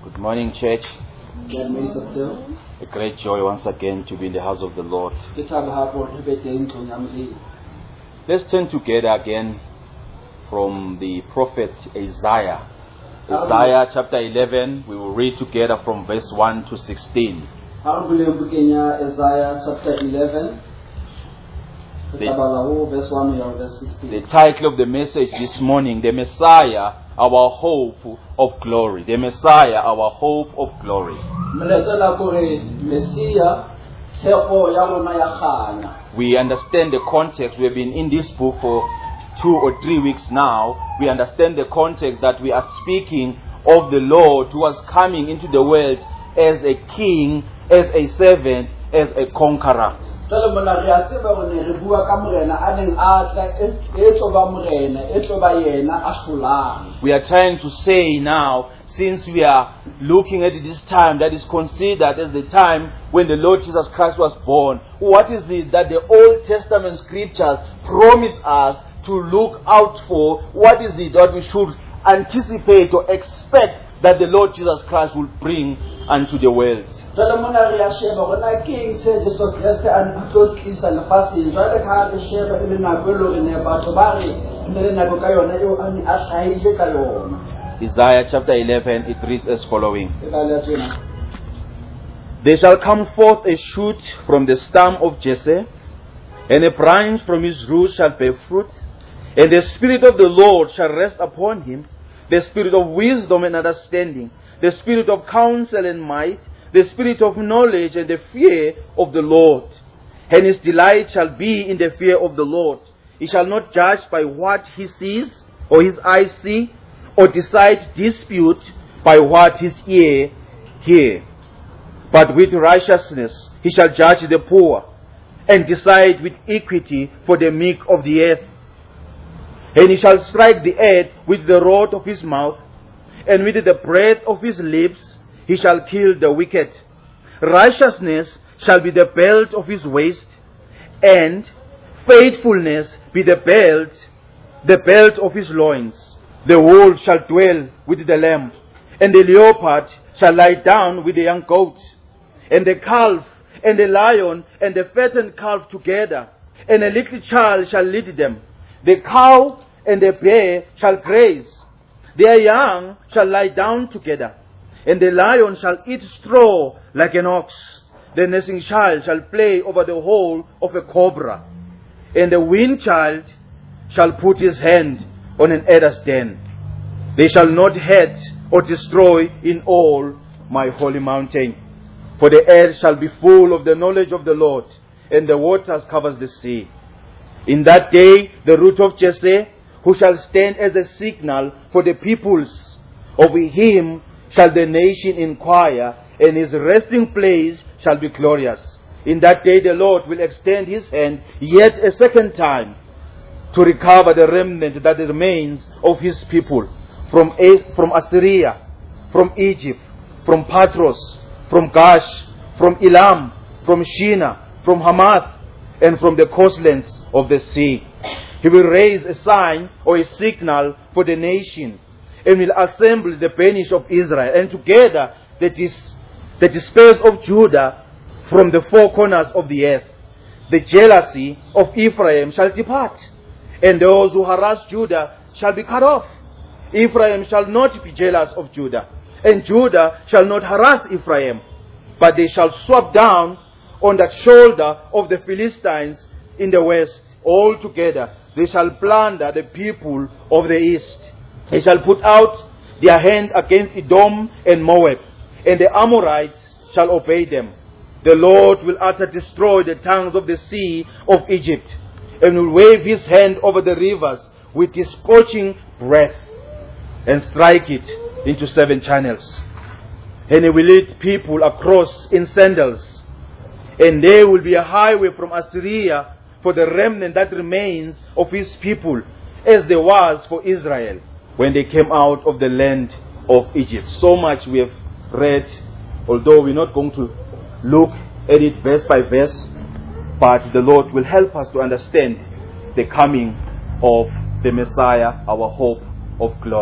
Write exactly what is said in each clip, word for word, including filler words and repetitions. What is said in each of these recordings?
Good morning, church. Then may subtle. A great joy once again to be in the house of the Lord. Get up half or everything to Yamli. Let's turn together again from the prophet Isaiah. Isaiah chapter eleven, we will read together from verse one to sixteen. Isaiah chapter eleven. The, verse one or verse sixteen. The title of the message this morning, The Messiah, our hope of glory. The Messiah, our hope of glory. We understand the context. We have been in this book for two or three weeks now. We understand the context that we are speaking of the Lord who was coming into the world as a king, as a servant, as a conqueror. We are trying to say now, since we are looking at this time that is considered as the time when the Lord Jesus Christ was born, what is it that the Old Testament scriptures promise us to look out for? What is it that we should anticipate or expect that the Lord Jesus Christ will bring unto the world? Isaiah chapter eleven, it reads as following. There shall come forth a shoot from the stem of Jesse, and a branch from his root shall bear fruit, and the Spirit of the Lord shall rest upon him, the Spirit of wisdom and understanding, the Spirit of counsel and might, the Spirit of knowledge and the fear of the Lord. And his delight shall be in the fear of the Lord. He shall not judge by what he sees or his eyes see, or decide dispute by what his ear hear. But with righteousness he shall judge the poor, and decide with equity for the meek of the earth. And he shall strike the earth with the rod of his mouth, and with the breath of his lips he shall kill the wicked. Righteousness shall be the belt of his waist, and faithfulness be the belt, the belt of his loins. The wolf shall dwell with the lamb, and the leopard shall lie down with the young goat, and the calf and the lion and the fattened calf together, and a little child shall lead them. The cow and the bear shall graze, their young shall lie down together, and the lion shall eat straw like an ox. The nursing child shall play over the hole of a cobra, and the weaned child shall put his hand on an adder's den. They shall not hurt or destroy in all my holy mountain, for the earth shall be full of the knowledge of the Lord, and the waters covers the sea. In that day the root of Jesse, who shall stand as a signal for the peoples, of him shall the nation inquire, and his resting place shall be glorious. In that day the Lord will extend his hand yet a second time, to recover the remnant that remains of his people from, from Assyria, from Egypt, from Patros, from Gash, from Elam, from Shinar, from Hamath, and from the coastlands of the sea. He will raise a sign or a signal for the nation, and will assemble the banished of Israel, and together the, dis- the dispersed of Judah from the four corners of the earth. The jealousy of Ephraim shall depart, and those who harass Judah shall be cut off. Ephraim shall not be jealous of Judah, and Judah shall not harass Ephraim, but they shall swap down on the shoulder of the Philistines in the west. Altogether they shall plunder the people of the east. They shall put out their hand against Edom and Moab, and the Amorites shall obey them. The Lord will utterly destroy the tongues of the sea of Egypt, and will wave his hand over the rivers with his scorching breath, and strike it into seven channels. And he will lead people across in sandals, and there will be a highway from Assyria for the remnant that remains of his people, as there was for Israel when they came out of the land of Egypt. So much we have read, although we're not going to look at it verse by verse, but the Lord will help us to understand the coming of the Messiah, our hope of glory.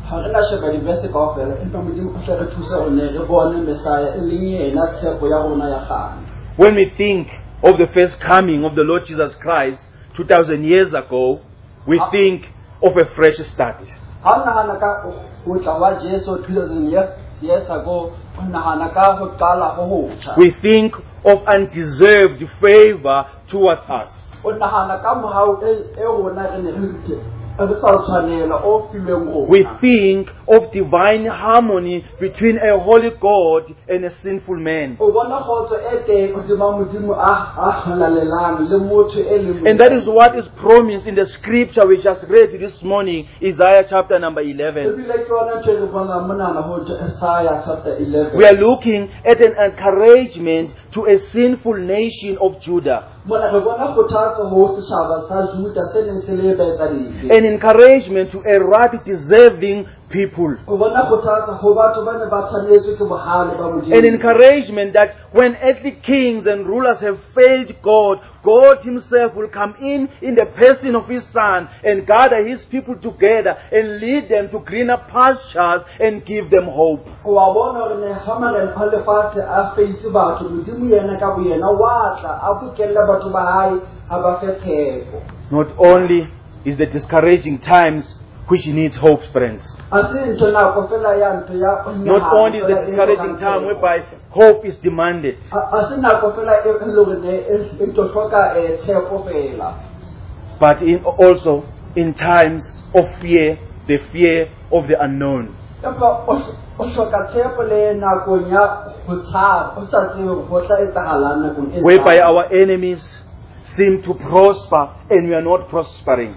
ha re na sheba di-verse kaofela empa Modimo o tle re thuse hore ne re bone Messiah e leng yena tshepo ya rona ya kgale. When we think of the first coming of the Lord Jesus Christ two thousand years ago, we Ah. think of a fresh start. Ha o nahana ka ho tla wa Jesu two thousand years years ago, o nahana ka ho qala ho hotjha. We think of undeserved favor towards us. O nahana ka mohau e e rona re ne re re sa tshwanela o filweng rona. We think of divine harmony between a holy God and a sinful man. O bona khotso e teng hodima Modimo a a halalelang le motho e le And that is what is promised in the scripture we just read this morning, Isaiah chapter number eleven. Ebile ke yona ntho e re bonang monana ho Isaiah chapter eleven. We are looking at an encouragement to a sinful nation of Judah. Mona re bona kgothatso ho setjhaba sa Juda se neng se le baetsadile. An encouragement to a right-deserving people. O bona kgothatso ho batho ba ne ba tshwanetswe ke bohale ba Modimo. An encouragement that when earthly kings and rulers have failed God, God himself will come in in the person of his son and gather his people together and lead them to greener pastures and give them hope. Wa bona hore ne ha marena a lefatshe a feitse batho Modimo yena ka boyena wa tla a bukella batho ba hae ha ba fe tshepo. Not only is the discouraging times which needs hope, friends. A se ntho nako fela ya ntho ya Not only is the discouraging time whereby hope is demanded, a se nako fela e le hore ne e tlo hloka e tshepo fela. but in also in times of fear, the fear of the unknown. Empa o hloka tshepo le nakong ya ho tshaba, o sa tsebe ho tla etsahalang nakong e. Whereby our enemies seem to prosper and we are not prospering.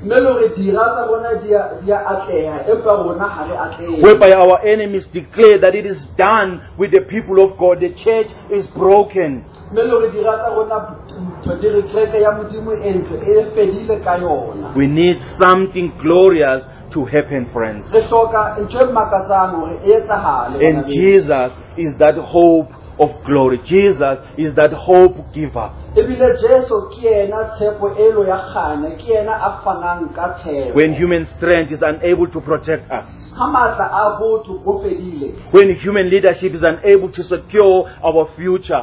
Whereby our enemies declare that it is done with the people of God, the church is broken. We need something glorious to happen, friends. And Jesus is that hope of glory. Jesus is that hope giver. When human strength is unable to protect us, when human leadership is unable to secure our future,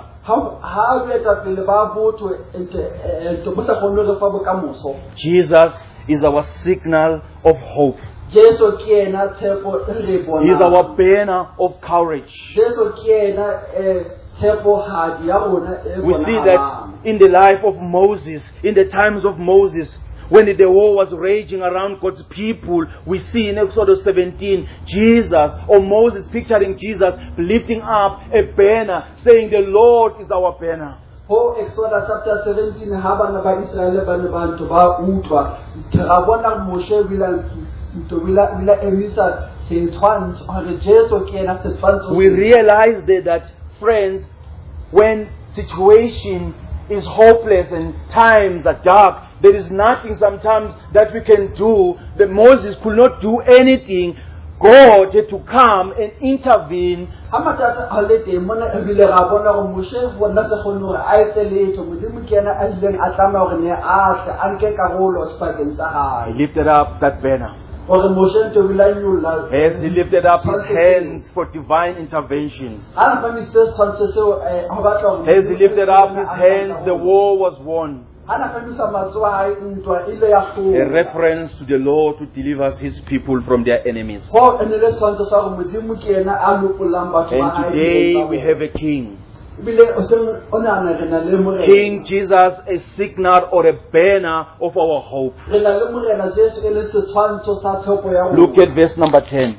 Jesus is our signal of hope. He is our banner of courage. We see that in the life of Moses, in the times of Moses, when the war was raging around God's people, we see in Exodus seventeen, Jesus, or Moses picturing Jesus, lifting up a banner, saying, "The Lord is our banner." Ho Exodus chapter seventeen, ha bana ba Israel ba ne ba ntho ba utlwa, ra bona Moshe bila ntho bila bila emisa se tshwantsho hore Jesu ke ena se tshwantsho. We realize that, that friends, when situation is hopeless and times are dark, there is nothing sometimes that we can do. That Moses could not do anything. God had to come and intervene. Hamatata alete mona ebile ra bona go Moshe bona se khone hore a etseletho Modimo ke ena a ileng a tlama hore ne a tle a nke karolo sepakeng sa hae. He lifted up that banner. Hore Moshe ntho bila nyolla. As he lifted up his hands for divine intervention. As he lifted up his hands, the war was won. A reference to the Lord who delivers his people from their enemies. And today we have a king. King Jesus, a signal or a banner of our hope. Look at verse number ten.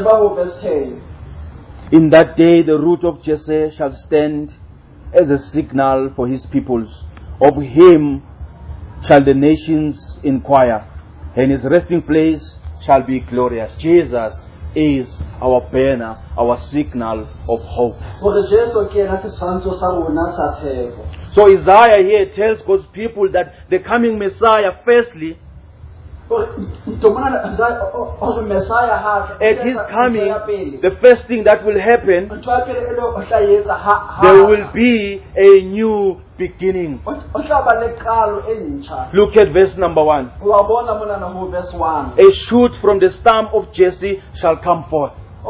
In that day the root of Jesse shall stand as a signal for his peoples. Of him shall the nations inquire, and his resting place shall be glorious. Jesus is our banner, our signal of hope. So Isaiah here tells God's people that the coming Messiah, firstly, At his coming, the first thing that will happen, there will be a new beginning. Look at verse number one. A shoot from the stump of Jesse shall come forth.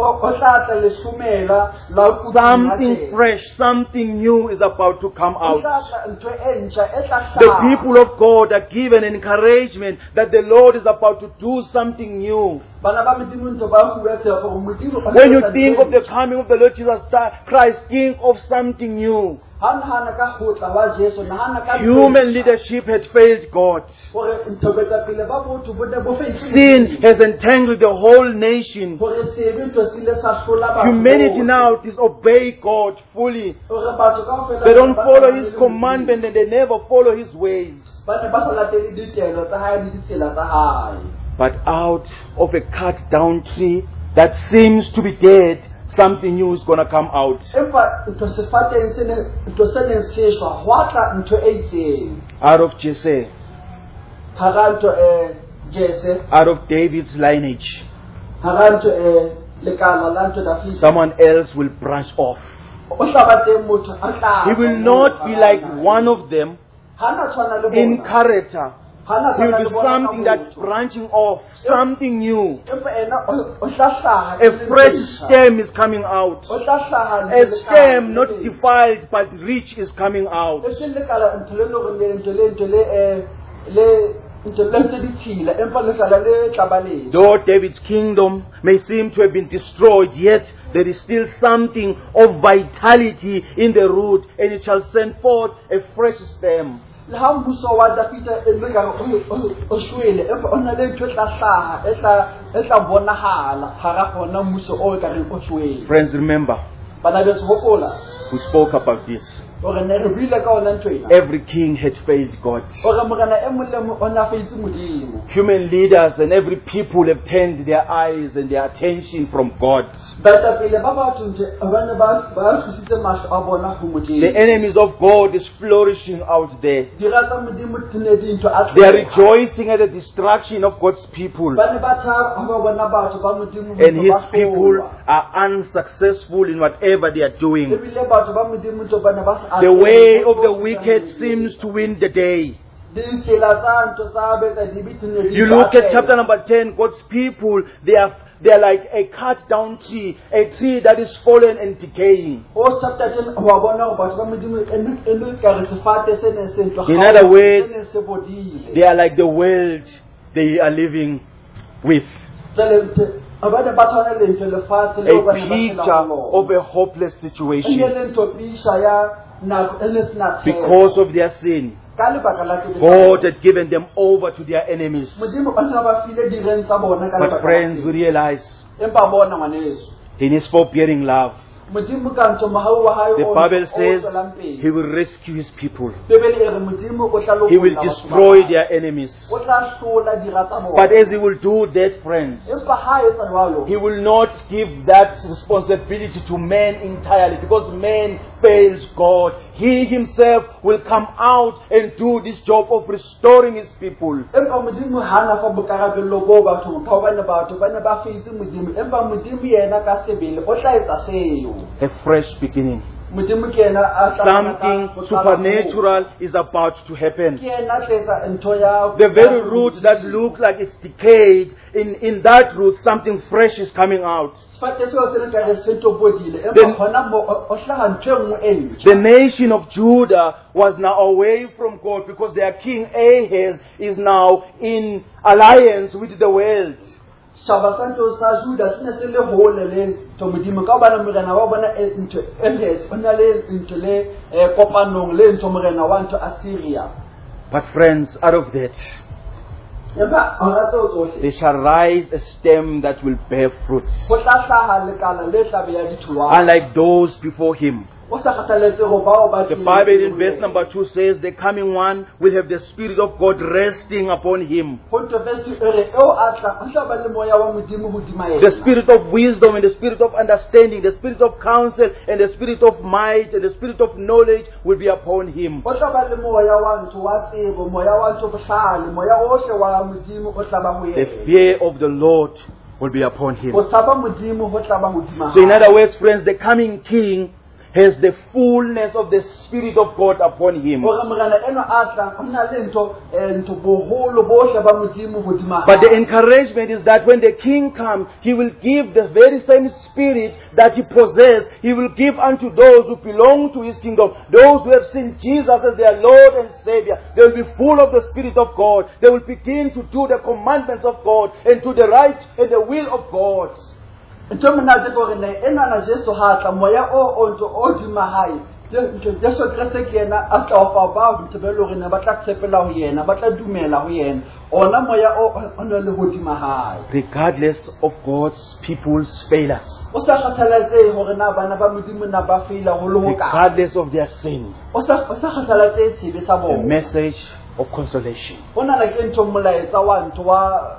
Something fresh, something new is about to come out. The people of God are given encouragement that the Lord is about to do something new. When you think of the coming of the Lord Jesus Christ, think of something new. Human leadership has failed God. Sin has entangled the whole nation. Humanity now disobey God fully. They don't follow His commandment and they never follow His ways. But out of a cut down tree that seems to be dead, something new is going to come out. Out of Jesse. Out of David's lineage. Someone else will branch off. He will not be like one of them in character. He will be something that's branching off, something new. A fresh stem is coming out. A stem not defiled but rich is coming out. Though David's kingdom may seem to have been destroyed, yet there is still something of vitality in the root, and it shall send forth a fresh stem. Friends, remember, we spoke about this. Every king had failed God. Human leaders and every people have turned their eyes and their attention from God. The enemies of God is flourishing out there. They are rejoicing at the destruction of God's people. And His people are unsuccessful in whatever they are doing. The way of the wicked seems to win the day. You look at chapter number ten, God's people, they are they are like a cut down tree, a tree that is fallen and decaying. In other words, they are like the world they are living with. A picture of a hopeless situation. Because of their sin, God had given them over to their enemies. But friends, we realize in His forbearing love, the Bible says He will rescue His people. He will destroy their enemies. But as He will do that, friends, He will not give that responsibility to man entirely, because man fails God. He Himself will come out and do this job of restoring His people. A fresh beginning. Something supernatural is about to happen. The very root that looks like it's decayed, in, in that root something fresh is coming out. The, the nation of Judah was now away from God because their king Ahaz is now in alliance with the world. But friends, out of that, there shall rise a stem that will bear fruits, unlike those before him. o sa kgathaletse go bao ba The tlileng Bible in ho verse yena. number two says, the coming one will have the Spirit of God resting upon him. Ho ntho verse e re, eo a tla- ho tla ba le moya wa Modimo hodima The yena. Spirit of wisdom and the Spirit of understanding, the Spirit of counsel and the Spirit of might and the Spirit of knowledge will be upon him. O tla ba le moya wa ntho wa tsebo, moya wa ntho bohlale, moya ohle wa Modimo o tla ba ho The yena. fear of the Lord will be upon him. Ho tshaba Modimo ho tla ba hodima So in hae. other words, friends, the coming king has the fullness of the Spirit of God upon him. Hore morena eno a tlang, ho na le ntho, eh, ntho boholo bohle ba Modimo hodima But the hae. encouragement is that when the king comes, he will give the very same spirit that he possessed. He will give unto those who belong to his kingdom. Those who have seen Jesus as their Lord and Savior. They will be full of the Spirit of God. They will begin to do the commandments of God and to the right and the will of God. Ntho e monate ke hore ne ena na Jesu ha tla, moya o o ntho o hodima hae. Je- Je- Jesu Kriste ke yena a tla o fa bao ntho be le hore ne ba tla tshepela ho yena, ba tla dumela ho yena. Ona moya o o ne le hodima hae. Regardless of God's people's failures. O sa kgathalatsehe hore na bana ba Modimo na ba feila ho le ho kae. Regardless of their sin. O sa o sa kgathalatsehe sebe sa A bona. message of consolation. Hona na ke ntho molaetsa wa ntho wa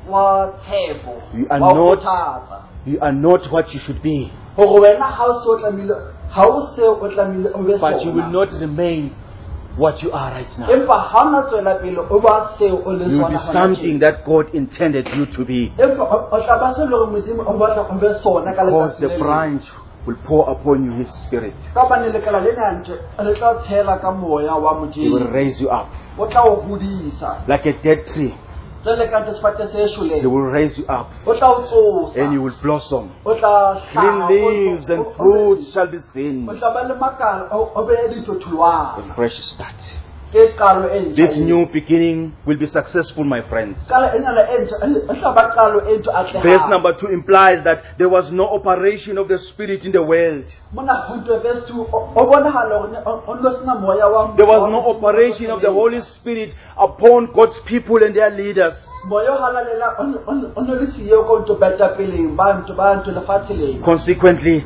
wa tshepo. You are wa not- kgothatsa. You are not what you should be. Hore wena ha o se o tlamehile ha o se o tlamehile o be But you will sona. not remain what you are right now. Empa ha o na tswela pele o ba seo o le You will be sona hona something tjena. that God intended you to be. Empa o- o tla ba se le hore Modimo o batla o be sona ka Because letsatsi the le leng. branch will pour upon you His Spirit. Ka bane lekala lena ntle le tla o tshela ka moya wa He will Modimo. raise you up. O tla o hodisa. Like a dead tree, Jwale ka ntse sefate se He shweleng. will raise you up O tla o tsosa. and you will blossom. O tla Green hlaha, leaves o- and o- o- fruits shall be seen. O tla ba le makala, o o be dintho tholwana. A fresh start. Ke qalo e ntjha This eo. new beginning will be successful, my friends. Qalo ena le e ntjha, e tla ba qalo e ntjha atlehang. Verse number two implies that there was no operation of the Spirit in the world. Mona ho ntwe verse two, o o bonahala hore ne- o o no sena moya wa There was wa no Modimo operation o of the sebetsa. Holy Spirit upon God's people and their leaders. Moya o halalela o no- o no- o no le siyo ko ntho baetapeleng ba ntho ba ntho lefatshe lena. Consequently,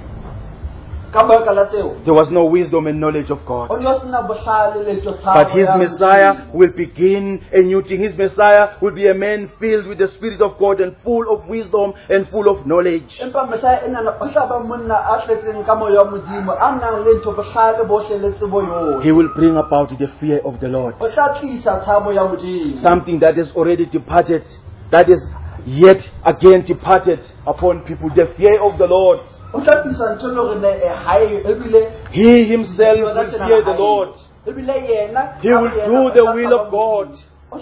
Ka baka la seo, there was no wisdom and knowledge of o God. no sena bohlale le ntho tshabo But his ya Messiah Modimo. will begin a new thing. His Messiah will be a man filled with the Spirit of God and full of wisdom and full of knowledge. Empa Messiah ena o tla ba monna a tletseng ka moya wa Modimo, a nang le ntho bohlale bohle le tsebo yohle. He will bring about the fear of the Lord. O tla tlisa tshabo ya Modimo. Something that has already departed, that is yet again departed upon people. The fear of the Lord. O tla tlisa ntho e leng hore ne e hae, ebile He himself will fear the Lord. ebile yena He will do the will of God.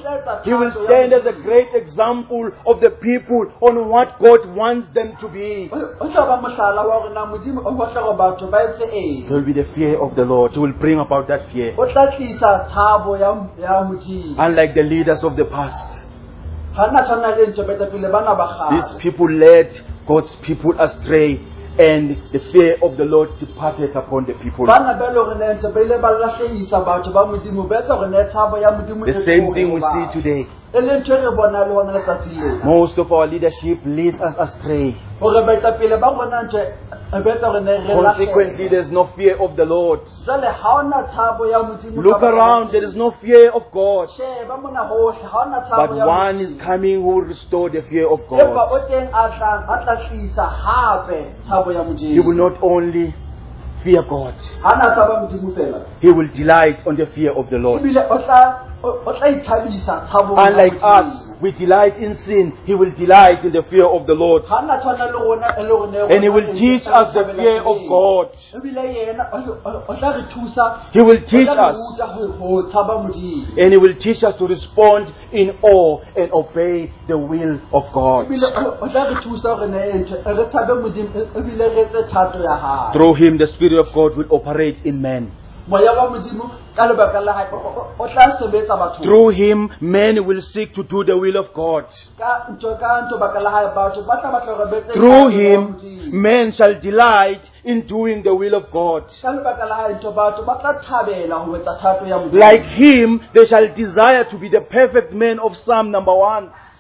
He will stand as a great example of the people on what God wants them to be. O tla ba mohlala wa hore na Modimo o batla hore batho ba etse eng. There will be the fear of the Lord. He will bring about that fear. O tla tlisa tshabo ya ya Modimo. Unlike the leaders of the past, Ha nna tshwana le ntho baetapele bana ba these kgale. people led God's people astray, and the fear of the Lord departed upon the people. Bana ba le hore ne ntse ba ile ba lahlehisa batho ba Modimo, ba etsa hore ne tshabo ya Modimo The e same thing we tlohe ho see batho. today. E le ntho e re bonang le hona letsatsi lena. Most of our leadership lead us astray. Hore baetapele ba rona ntho e ba etsa hore ne re Consequently, lahlehe. there's no fear of the Lord. Jwale ha ona tshabo ya Modimo. Look ka baka la around, there is no fear of God. sheba mona hohle, ha ona But tshabo ya one is Modimo. coming who will restore the fear of Empa God. o teng a tlang a tla tlisa hape tshabo ya He will Modimo. not only fear God, Ha na tshaba Modimo fela. he will delight on the fear of the Lord. Ebile o tla o o tla ithabisa tshabo ya Unlike Modimo. us, we delight in sin, he will delight in the fear of the Lord. Ha na tshwana le rona e le hore ne And he rona will re teach ntse us the re fear of thabela God. Ebile yena o- o o tla re thusa. He will o teach tla re us, ruta ho ho tshaba Modimo. and he will teach us to respond in awe and obey the will of God. Ebile o o tla re thusa hore ne ntho re tshabe Modimo, e- ebile re etse thato ya hae. Through him, the Spirit of God will operate in men. Moya wa Modimo ka lebaka la hae o- o o tla sebetsa bathong. Through him, men will seek to do the will of God. Ka ntho ka ntho baka la hae batho ba tla batla hore ba etse Through thato ya him, Modimo. men shall delight in doing the will of God. Ka lebaka la hae ntho batho ba tla thabela ho etsa thato ya Modimo. Like him, they shall desire to be the perfect man of Psalm number one.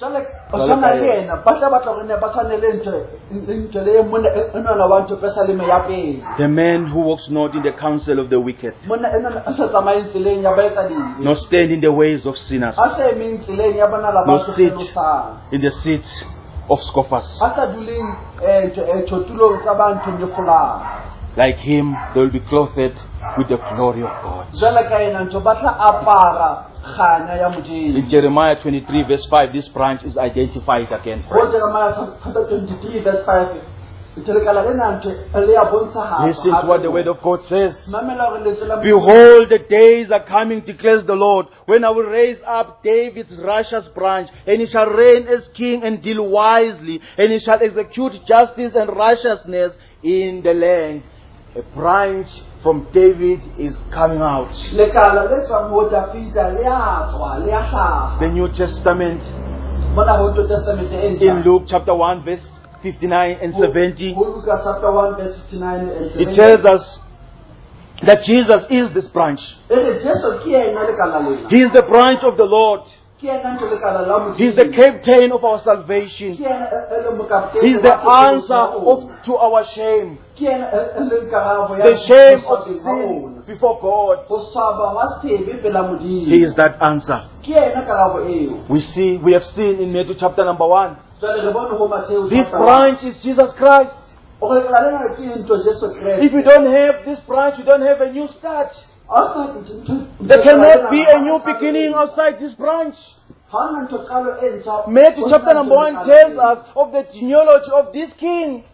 jwale o tshwana le yena ba tla batla gore ne ba tshwanele ntho ntho le monna enana wa ntho pesa le me ya pele. The man who walks not in the counsel of the wicked, Monna enana a sa tsamaye tseleng ya baetsadile. nor stand in the ways of sinners, A sa eme tseleng ya bana la nor ba sit tshosang. in the seat of scoffers. A sa duleng eh ntho eh thotulong tsa ba ntho nyefolang. Like him, they will be clothed with the glory of God. Jwale ka ena ntho ba tla apara kganya ya Modimo. In Jeremiah twenty-three verse five, this branch is identified again. Go Jeremiah chapter twenty-three verse five. Itelekala lena ntho le ya bontsha. Listen to what the word of God says. Mamela gore le tsela. Behold, the days are coming, declares the Lord, when I will raise up David's righteous branch, and he shall reign as king and deal wisely, and he shall execute justice and righteousness in the land. A branch from David is coming out. Lekala le tswa mo Davida le a tswa le a hlaha. The New Testament Mona ho to testament e in ntjha. Luke chapter one verse fifty-nine and seventy, Ho Luke chapter one verse fifty-nine and seventy. it tells us that Jesus is this branch. Ere Jesu ke yena lekala lena. He is the branch of the Lord. Ke yena ntho lekala la Modimo. He is the captain of our salvation. Ke yena e le mokaptene. He is the answer of, to our shame. Ke yena e le karabo ya. The shame of sin before God. Ho swaba wa sebe pela Modimo. He is that answer. Ke yena karabo eo. We see, we have seen in Matthew chapter number one. Jwale re bone ho Matthew. This branch is Jesus Christ. O re lekala lena ke ntho Jesu Christ. If you don't have this branch, you don't have a new start. There There cannot be a new beginning outside this branch. Matthew chapter number one tells us of the genealogy of this king.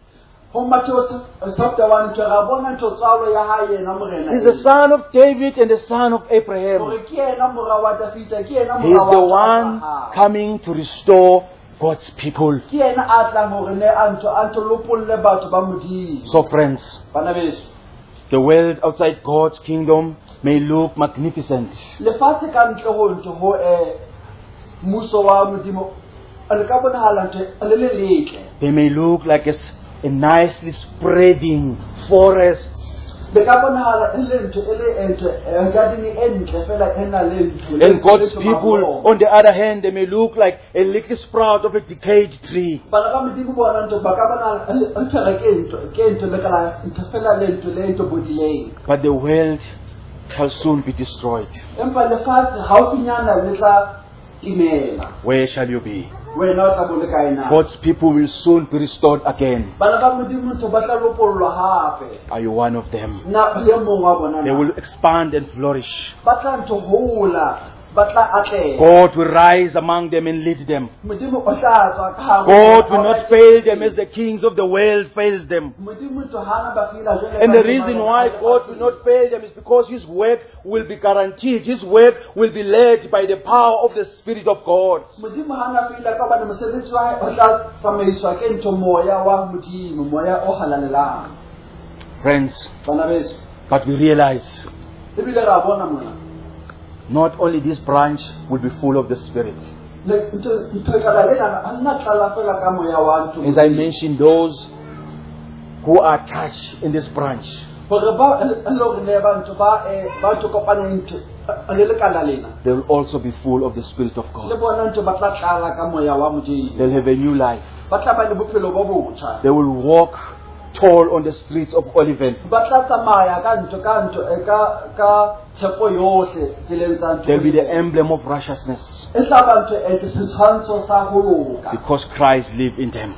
He's the son of David and the son of Abraham. He is the one coming to restore God's people. So friends, the world outside God's kingdom may look magnificent. They may look like a, s- a nicely spreading forest. And God's people, on the other hand, they may look like a little sprout of a decayed tree. But But the world shall soon be destroyed. Where shall you be? God's people will soon be restored again. Are you one of them? They will expand and flourish. God will rise among them and lead them. God will not fail them as the kings of the world fails them. And the reason why God will not fail them is because His work will be guaranteed. His work will be led by the power of the Spirit of God. Friends, but we realize not only this branch will be full of the Spirit. As I mentioned, those who are touched in this branch, they will also be full of the Spirit of God. They'll have a new life. They will walk tall on the streets of Olivet. They'll be the emblem of righteousness because Christ lives in them.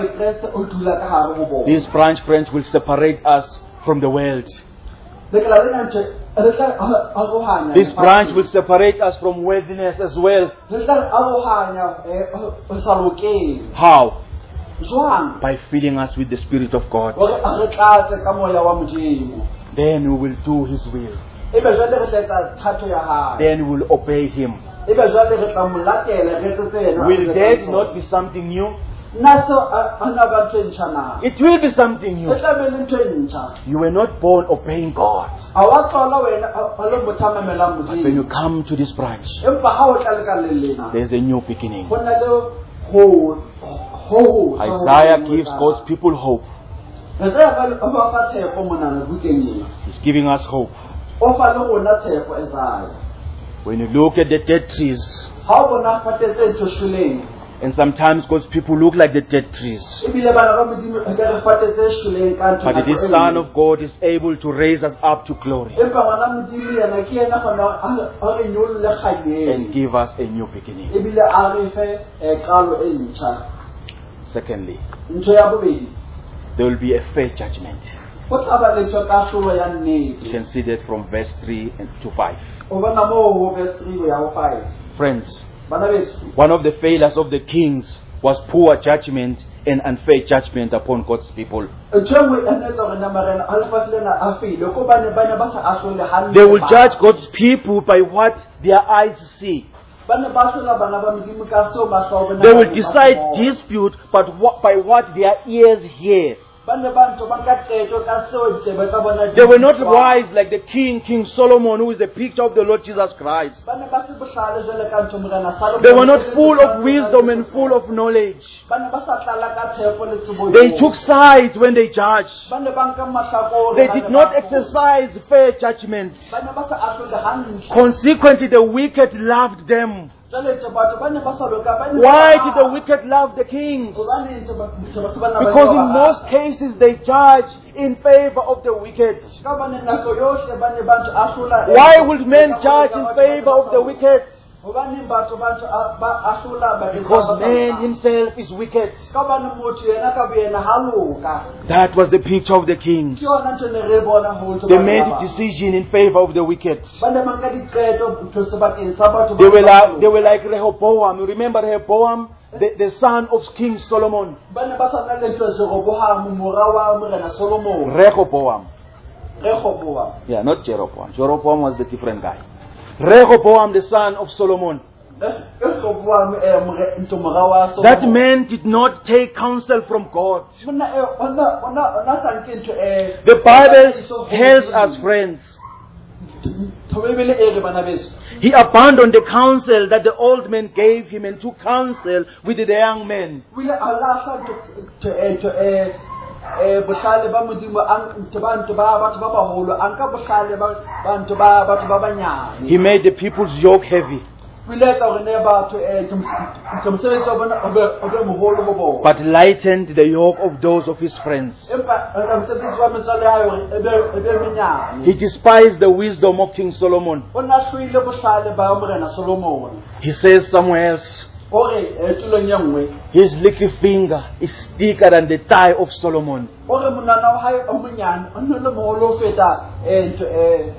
This branch branch will separate us from the world. This branch will separate us from worldliness as well. How? By filling us with the Spirit of God. Then we will do His will. Then we will obey Him. Will that not be something new? It will be something new. You were not born obeying God. But when you come to this branch, there's a new beginning. Isaiah gives God's people hope. He's giving us hope. When you look at the dead trees, And sometimes God's people look like the dead trees. ebile bana ba Modimo e ka re fate tse shweleng ka ntho But nako this e Son nngwe. of God is able to raise us up to glory Empa ngwana Modimo yena ke yena gona a re nyolle and kganyeng give us a new beginning. ebile a re fe eh, qalo e ntjha. Secondly, Ntho ya bobedi, there will be a fair judgment. go tla ba le tlhokasholo ya You nnete. can see that from verse three and to five. O bona moo ho verse three go ya ho five. Friends, Bana beso, one of the failures of the kings was poor judgment and unfair judgment upon God's people. ntho e nngwe e ne etsa hore na marena a lefatshe lena a feile ko bane ba ne ba sa ahlole hantle. They will bana. judge God's people by what their eyes see. Ba ne ba ahlola bana ba Modimo ka seo mahlo a bona They ba will di decide bona. dispute but what, by what their ears hear. Ba ne ba ntho ba nka qeto ka seo ditsebe tsa bona di They were not utlwang. wise like the king, King Solomon, who is the picture of the Lord Jesus Christ. Ba ne ba se bohlale jwale ka ntho morena Solomon. They were not full of wisdom and full of knowledge. Ba ne ba sa tlala ka tshepo le tsebo. They took sides when they judged. Ba ne ba nka mahlakore. They ha did ne not ba- exercise fair judgment. Ba ne ba sa ahlole hantle. Consequently, the wicked loved them. Jwale tse batho ba ne ba sa loka, ba ne ba Why ba- did the wicked love the kings? Hobane ntho ba- ntho batho bana ba Because ne in ba most rata. cases they judge in favor of the wicked. Ka bane nako yohle ba ne ba ntho ahlola- Why would men judge in favor of the wicked? Hobane batho ba ntho a- ba ahlola ba- Because ba- ba- man himself is wicked. Ka bane motho yena ka boyena ha loka. That was the picture of the kings. Ke yona ntho ne re bona ho ntho They ba made ba- a decision in favor of the wicked. ba ne ba nka diqeto ntho sebakeng sa batho ba- They were ba- like, they were like Rehoboam. You remember Rehoboam, the, the son of King Solomon? ba ne ba sa nka le ntho Jeroboam, mora wa morena Solomon. Rehoboam. Rehoboam. Yeah, not Jeroboam. Jeroboam was the different guy. Rehoboam, the son of Solomon. Eh, Rehoboam, eh, more- ntho mora wa Solomon. That man did not take counsel from God. Monna, eh, ona- ona- ona sa nke ntho, eh, The Bible so- tells us, friends, Ntho Bibele e re bana beso. he abandoned the counsel that the old man gave him and took counsel with the young men. O ile a lahla ntho- ntho- eh, ntho, eh, eh, bohlale ba Modimo a ntho ba ntho ba batho ba baholo, a nka bohlale ba ba ntho ba batho ba banyane. He made the people's yoke heavy, O ile a etsa hore ne batho, eh, ntho ntho mosebetsi wa bona o be- o be moholo ho bona. but lightened the yoke of those of his friends. Empa eh, mosebetsi wa metswalle ya hae hore e be- e be menyane. He despised the wisdom of King Solomon. O ne a hloile bohlale ba morena Solomon. He says somewhere else, O re, eh, tulong e nngwe, his little finger is thicker than the thigh of Solomon. o re monwana wa hae o monyane, o ne le moholo ho feta, eh, ntho, eh,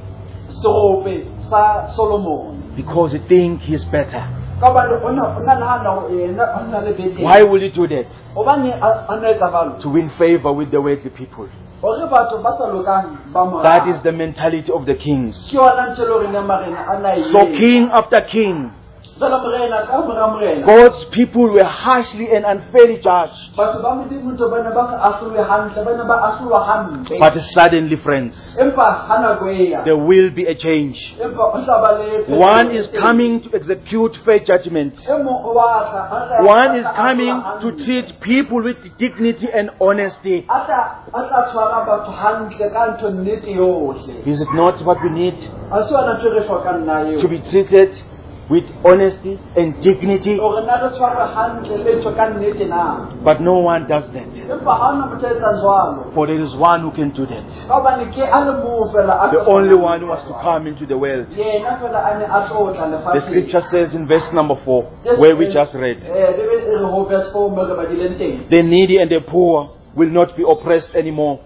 serope sa Solomon. Because he thinks he's better. Ka hobane o ne- o na nahana hore yena o na le betere. Why will he do that? Hobane a a ne etsa jwalo? To win favor with the worldly people. Hore batho ba sa lokang ba mo That rata. is the mentality of the kings. Ke yona ntho e le hore ne marena a na e So etsa. king after king, Jwale morena ka mora morena, God's people were harshly and unfairly judged. batho ba Modimo ntho ba ne ba sa ahlolwe hantle, ba ne ba ahlolwa hampe. But suddenly, friends, Empa ha nako e ya, there will be a change. empa o tla ba le phetoho One e is teng. coming to execute fair judgment. E mong o wa tla, a tla- One a is tla coming ahlolwa to hantle. treat people with dignity and honesty. A tla a tla tshwara batho hantle ka ntho nnete yohle. Is it not what we need? Ha se yona ntho e re hlokang na eo. To be treated with honesty and dignity? Hore na re tshwarwe hantle le ntho ka nnete na. But no one does that. Empa ha hona motho a etsang jwalo. For there is one who can do that. Ka hobane ke a le mong fela a The ka only kgonang. one who was to come into the world. Yena fela a ne a tlo tla The lefatsheng. scripture says in verse number four, Yes, where we eh, just read, eh, Bibele e re ho verse four moo re badileng teng. the needy and the poor will not be oppressed anymore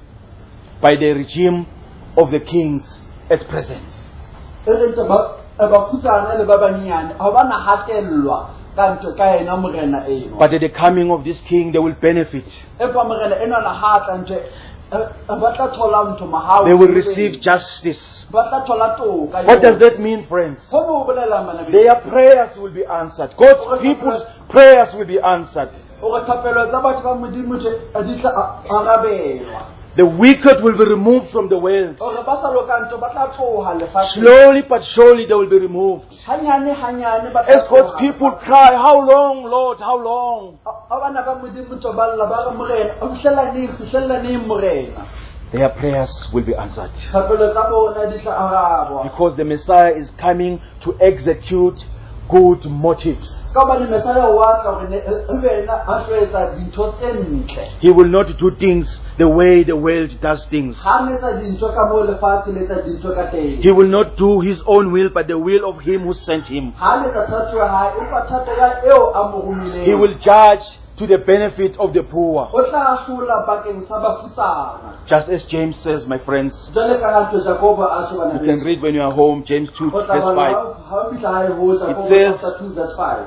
by the regime of the kings at present. E re ntse ba e ba khutsana le ba banyane ha bana hatellwa ka ntho ka ena morena eno. But at the coming of this king, they will benefit. Empa morena ena na ha tla ntse e ba tla thola ntho mahao. They will receive justice. Ba tla thola toka. What does that mean, friends? Ho mo bolela mana be. Their prayers will be answered. God's people's prayers will be answered. O re thapelo tsa batho ba Modimo tse a di tla a- arabelwa. The wicked will be removed from the world. O re ba sa loka ntho ba tla tloha lefatsheng. Slowly but surely they will be removed. Hanyane hanyane ba tla As God's tloha. people cry, how long, Lord, how long? A bana ba Modimo ntse ba lla ba re morena o fihlela neng fihlela neng morena. Their prayers will be answered. Thapelo tsa bona di tla arabwa. Because the Messiah is coming to execute good motives. Ka hobane Messiah o batla hore ne- e be yena a tlo etsa dintho tse ntle. He will not do things the way the world does things. Ha a etsa dintho ka moo lefatshe le etsa dintho ka teng. He will not do his own will, but the will of him who sent him. Ha a etsa thato ya hae, empa thato ya eo a mo romileng. He will judge to the benefit of the poor. O tla hlola bakeng sa bafutsana. Just as James says, my friends. Jwale ka ha ntho Jakobo a tjho bana You can read when you are home, James two, O tla verse bala five. ha- ha o fihla hae ho Jakobo says- chapter two verse five.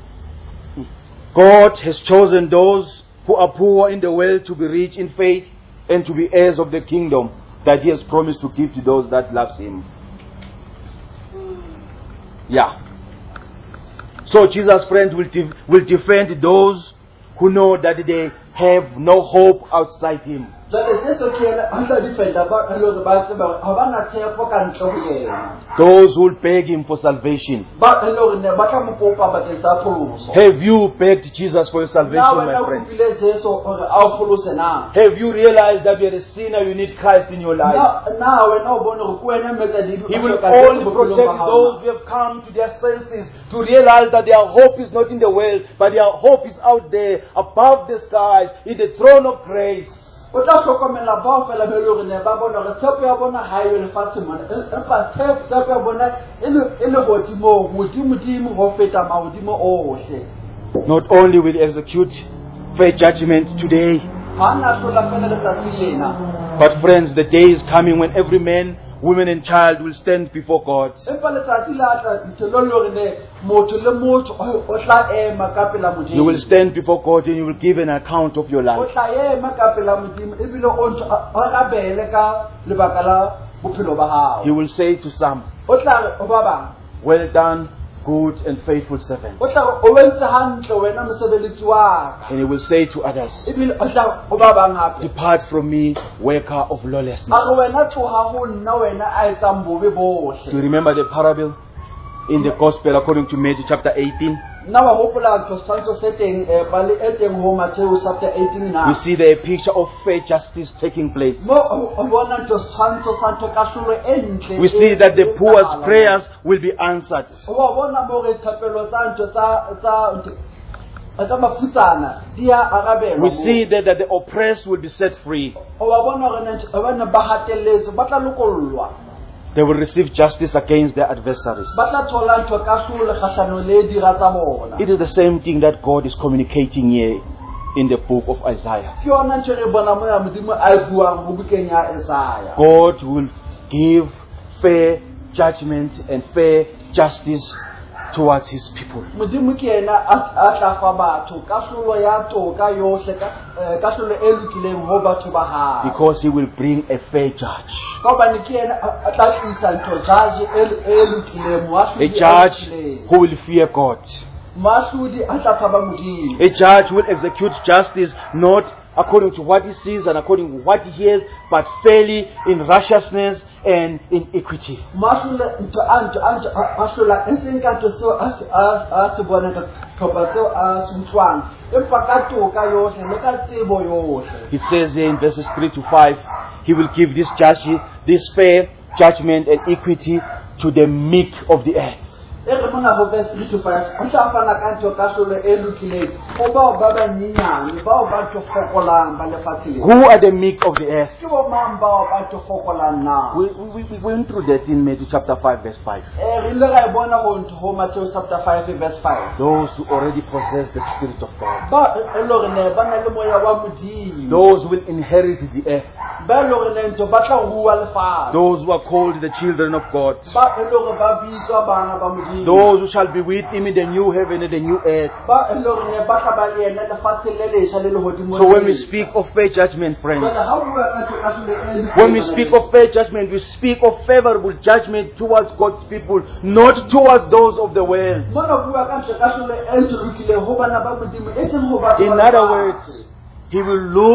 God has chosen those who are poor in the world to be rich in faith and to be heirs of the kingdom that he has promised to give to those that loves him. Yeah. So Jesus, friends, will, de- will defend those who know that they have no hope outside him. Jwale Jesu ke yena a tla defenda ba e le hore ba tseba hore ha bana tshepo ka ntle ho yena. Those who will beg him for salvation. Ba e le hore ne ba tla mo kopa bakeng sa pholoso. Have you begged Jesus for your Na salvation, wena my o friend? kopile Jesu hore a o pholose na. Have you realized that you are a sinner, you need Christ in your life? Na na wena o bone hore ke wena metsadidu. He will only protect those who have come to their senses to realize that their hope is not in the world, but their hope is out there, above the skies, in the throne of grace. O tla hlokomela bao fela be e le hore ne ba bona hore tshepo ya bona ha eyo lefatshe mona. Empa tshepo tshepo ya bona e le e le godimo, modimo-dimo ho feta mahodimo ohle. Not only will he execute fair judgment today, Ha na hlola fela letsatsi lena. but friends, the day is coming when every man, woman and child will stand before God. Empa letsatsi la tla ntho le le hore ne motho le motho o o tla ema ka pela Modimo. You will stand before God and you will give an account of your O life. tla ema ka pela Modimo ebile o ntho a rabele ka lebaka la bophelo ba hao. He will say to some, O tla re o ba bang. well done, good and faithful servant. O tla re o wentse hantle wena mosebeletsi wa ka. And he will say to others, Ebile o tla o ba bang hape. depart from me, worker of A lawlessness. re wena tloha ho nna wena a etsang bobe Do you bohle. remember the parable in the gospel according to Matthew chapter eighteen? Nna wa hopola ntho setshwantsho se teng eh, pale e teng ho Matthew chapter eighteen na. We see there a picture of fair justice taking place. Mo o- o bona ntho setshwantsho sa ntho kahlolo e ntle. We see e- that the e poor's etsahalang. prayers will be answered. O wa bona mo re thapelo tsa ntho tsa tsa ntho- tsa mafutsana di a arabelwa. We moo. see that, that the oppressed will be set free. O wa bona hore ne ba ne ba hatelletswe ba tla lokollwa. They will receive justice against their adversaries. Ba tla thola ntho kahlolo kgahlano le dira tsa bona. It is the same thing that God is communicating here in the book of Isaiah. Ke yona ntho re bona mona Modimo a e buang ho bukeng ya Isaiah. God will give fair judgment and fair justice towards his people. Modimo ke yena a a tla fa batho kahlolo ya toka yohle ka eh, kahlolo e lokileng ho batho ba hae. Because he will bring a fair judge. Ka hobane ke yena a a tla tlisa ntho judge e e lokileng, A moahlodi e judge lokileng. who will fear God. Moahlodi a tla tshaba Modimo. A judge will execute justice not according to what he sees and according to what he hears, but fairly in righteousness and in equity. Moahlodi ntho a ntho a ntho a hlola e seng ka ntho seo a se- a a se bona ka tlhopha seo a se utlwang, empa ka toka yohle le ka tsebo yohle. It says here in verses three to five, he will give this judge, this fair judgment and equity to the meek of the earth. E re mona ho verse three to five, o tla fana ka ntho kahlolo e lokileng ho bao ba banyenyane, bao ba tlo fokolang ba lefatshe le. Who are the meek of the earth? Ke bo mang bao ba tlo fokolang na? We, we, we went through that in Matthew chapter five, verse five. Eh, re ile ra e bona ho ntho ho Matthew chapter five verse five. Those who already possess the Spirit of God. Ba e le hore ne ba na le moya wa Modimo. Those who will inherit the earth. Ba e le hore ne ntho ba tla rua lefatshe. Those who are called the children of God. Ba e le hore ba bitswa bana ba Modimo. Those who shall be with him in the new heaven and the new earth. Ba e le hore ne ba tla ba le yena lefatshe le lesha le lehodimo. So when we speak of fair judgment, friends, Jwale ha o bua ka ntho kahlolo e lokileng when we speak of fair judgment, we speak of favorable judgment towards God's people, not towards those of the world. Mona bua ka ntho kahlolo e ntho lokileng ho bana ba Modimo, e seng ho batho In ba other lefatshe. words, he will look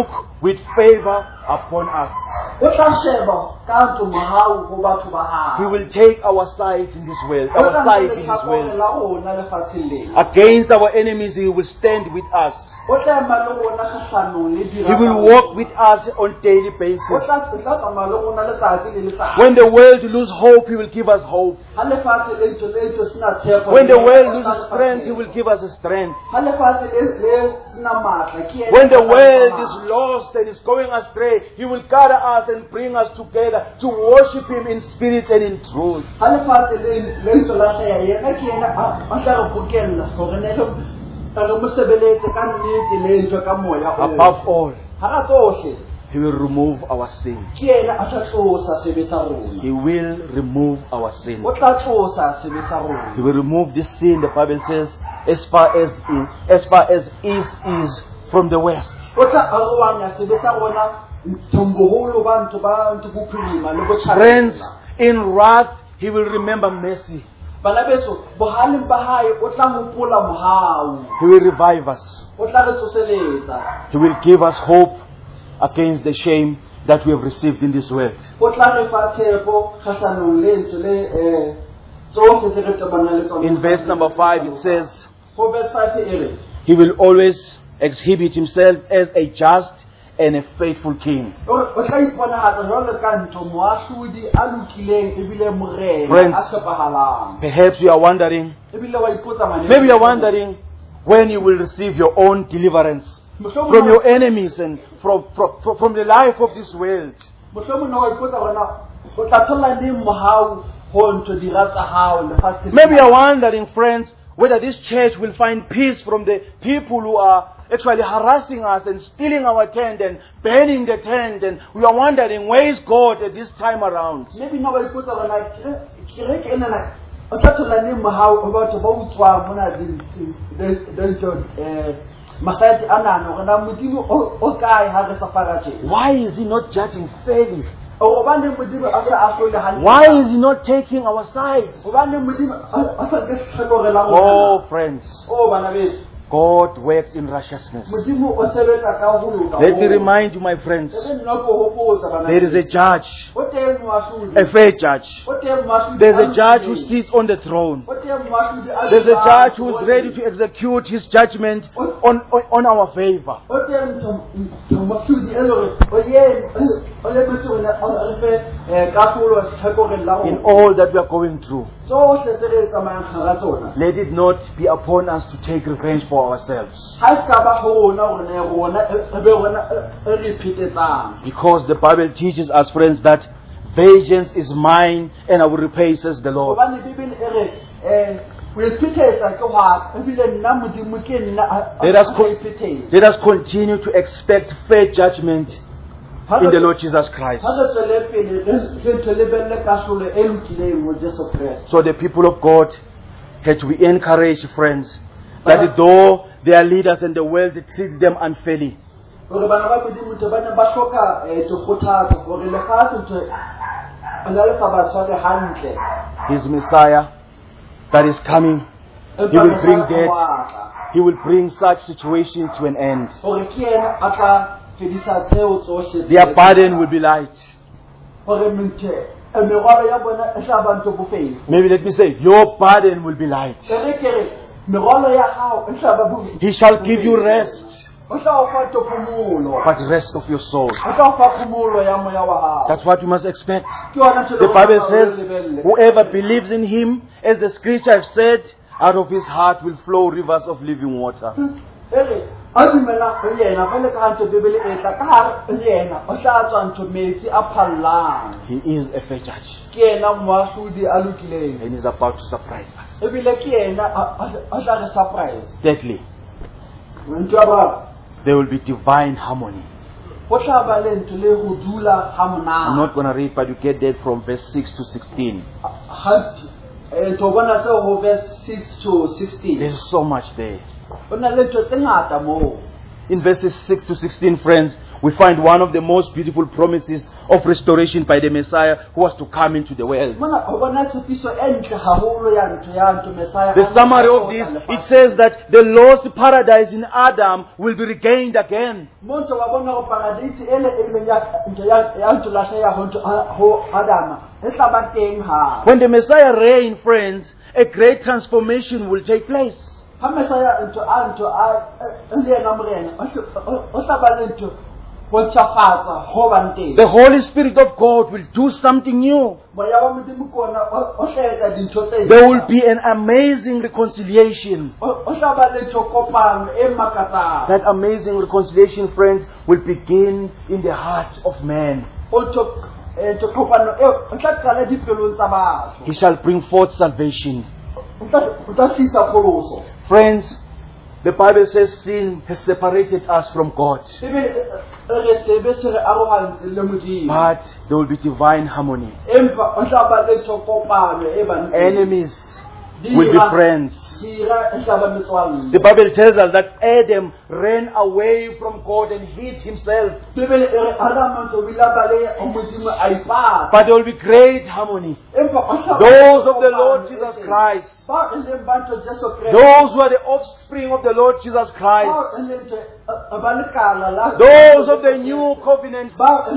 with favor upon us. o tla sheba ka ntho mohau ho batho ba hae. He will take our side in this world, O our tla side nka in this lehlakore world. la rona lefatsheng lena. Against our enemies, He will stand with us. O tla ema le rona kgahlanong le He will walk with us on daily O basis. tla o tla tsamaya le rona letsatsi le letsatsi. When the world lose hope, He will give us hope. Ha lefatshe le ntho le ntho sena tshepo. When the le- world o tla loses lefa strength, He tshepo. will give us a strength. Ha lefatshe le le sena matla ke yena When the a tla world lefa is matla. lost and is going astray, He will gather us and bring us together to worship Him in spirit and in truth. Ha lefatshe le le ntho la hlaya yena ke yena a a tla re bokella hore ne re re mo sebeletse ka nnete le ntho ka moya o. Above all, Ha ra tsohle He will remove our sin. ke yena a tla tlosa sebe sa rona. He will remove our sin. O tla tlosa sebe sa He rona. will remove this sin, the Bible says, as far as as far as east is from the west. O tla arohanya sebe sa rona nthomboholo ba ntho ba ntho bophirima le botjhabela. Friends, in wrath, He will remember mercy. Bana beso bohaleng ba hae o tla hopola mohau. He will revive us. O tla re tsoseletsa. He will give us hope against the shame that we have received in this world. O tla re fa tshepo kgahlanong le ntho le eh tsohle tse re tobanang le tsona. In verse number five, it says, Ho verse five e re He will always exhibit Himself as a just and a faithful king. o o tla iponahatsa jwalo ka ntho moahlodi a lokileng ebile morena Friends. a tshepahalang. Perhaps you are wondering, Ebile wa ipotsa mane. maybe you are wondering when you will receive your own deliverance from your enemies and from, from, from, from the life of this world. Mohlomong wa ipotsa rona o tla thola neng mohau ho ntho dira tsa hao lefatsheng. Maybe you are wondering, friends, whether this church will find peace from the people who are actually harassing us and stealing our tent and burning the tent. And we are wondering, where is God at this time around? Maybe no wa ipotsa rona kereke ena na o tla thola neng mohau ho batho ba utswang mona di di di eh masayati anana hore na modimo o o kae ha re safara tje. Why is He not judging fairly? O ba neng modimo a sa ahlole hantle. Why is He not taking our side? O ba neng modimo a sa ke hlokore la Oh, rona. friends, O bana beso God works in righteousness. modimo o sebetsa ka ho loka. Let me remind you, my friends, Ebe nna ko hopotsa bana. there is a judge, O teng moahlodi. a fair judge. O teng moahlodi. There's a judge who sits on the throne. O teng moahlodi a There's a dulang judge who is ho ready to execute his judgment on, on, on our favor. O teng moahlodi e lore o ye o le motho ona o re fe eh karolo tlhekore la In rona. all that we are going through, Tsohle tse re tsamayang hara tsona. let it not be upon us to take revenge for ourselves. Ha se ka ba ho rona hore ne rona e be rona e re phethetsang. Because the Bible teaches us, friends, that vengeance is mine and I will repay, says the Lord. Hobane Bibele e re eh o iphethetsa ke wa ebile nna modimo ke nna a Let us a co- iphethetsa. Let us continue to expect fair judgment in the Lord Jesus Christ. Ha re tswele pele re re ntse lebelle kahlolo e lokileng mo Jesu Kriste. So the people of God had to be encouraged, friends, that though their leaders and the world treat them unfairly, Hore bana ba modimo ntse ba ne ba hloka eh dikgothatso hore lefatshe ntse ana le fa ba tshware hantle. His Messiah that is coming, He will bring that, He will bring such situation to an end. Hore ke yena a tla fedisa tseo tsohle. Their burden will be light. Hore mente e merwalo ya bona e tla ba ntho bofedi. Maybe let me say, your burden will be light. Kere kere merwalo ya hao e tla ba bofedi. He shall give you rest, O tla o fa phomolo. but rest of your soul. O tla o fa phomolo ya moya wa hao. That's what you must expect. Ke yona ntho The Bible e says, lebelle. whoever believes in Him, as the scripture has said, out of his heart will flow rivers of living water. Ere a dumela ho yena ba le ka ntho Bibele e tla ka hare ho yena o tla tswa ntho metsi a phallang. He is a fair judge Ke yena moahlodi a lokileng. and is about to surprise us. Ebile ke yena a a- a tla re surprise. Thirdly, Ntho ya ba there will be divine harmony. ho tla ba le ntho le ho dula ha I'm monate. not going to read, but you get that from verse six to sixteen. Ha eh to bona se ho verse six to sixteen. There's so much there. Ona le ntho tse ngata moo. In verses six to sixteen, friends, we find one of the most beautiful promises of restoration by the Messiah who was to come into the world. The summary of this, it says that the lost paradise in Adam will be regained again. When the Messiah reigns, friends, a great transformation will take place. The Holy Spirit of God will do something new. There will be an amazing reconciliation. That amazing reconciliation, friends, will begin in the hearts of men. He shall bring forth salvation. Friends, the Bible says sin has separated us from God. But there will be divine harmony. Enemies will be friends. The Bible tells us that Adam ran away from God and hid himself. But there will be great harmony. Those of the Lord Jesus Christ, those who are the offspring of the Lord Jesus Christ, those of the new covenant,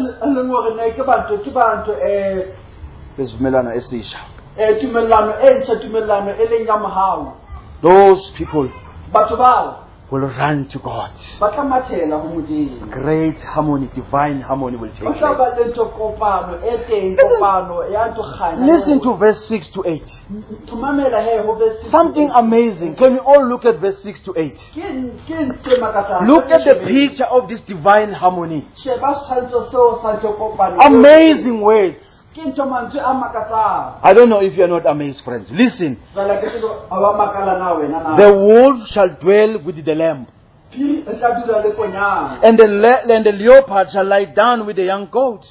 those people will run to God. Great harmony, divine harmony will take place. Listen to verse six to eight. Something amazing. Can we all look at verse six to eight? Look at the picture of this divine harmony. Amazing words. I don't know if you are not amazed, friends. Listen. The wolf shall dwell with the lamb, and the, le- and the leopard shall lie down with the young goat,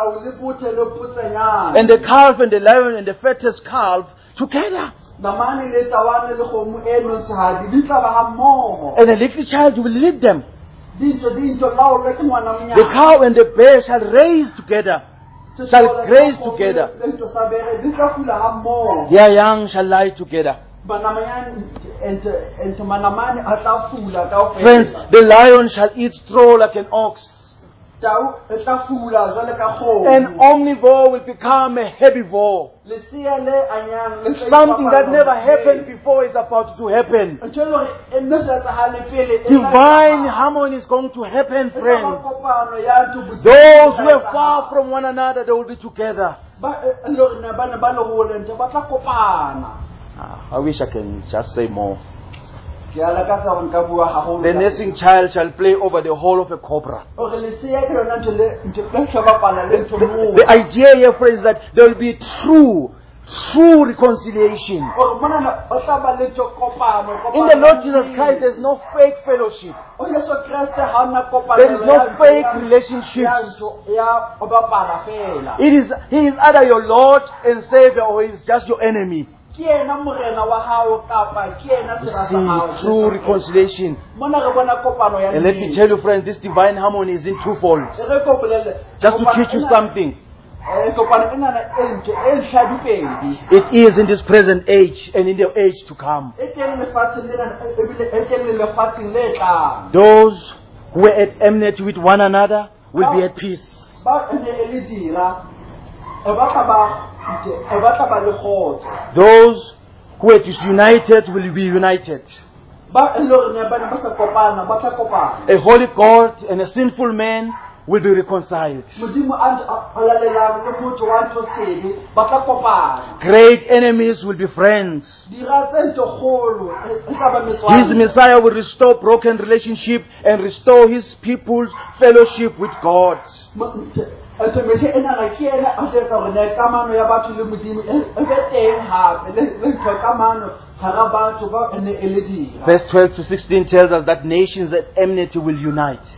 and the calf and the lion and the fattest calf together. And the little child will lead them. The cow and the bear shall raise together. Shall graze together. Their young shall lie together. Friends, the lion shall eat straw like an ox. An omnivore will become a herbivore. Something that never happened before is about to happen. Divine harmony is going to happen, friends. Those who are far from one another, they will be together. Ah, I wish I can just say more. The nursing child shall play over the whole of a cobra. The, the idea here, friends, is that there will be true, true reconciliation. In the Lord Jesus Christ, there is no fake fellowship. There is no fake relationships. It is, He is either your Lord and Savior, or He is just your enemy. See, true reconciliation. And let me tell you, friends, this divine harmony is in twofold. Just to teach you something. It is in this present age and in the age to come. Those who are at enmity with one another will be at peace. Those who are disunited will be united. A holy God and a sinful man will be reconciled. Great enemies will be friends. His Messiah will restore broken relationship and restore His people's fellowship with God. Verse twelve to sixteen tells us that nations at enmity will unite.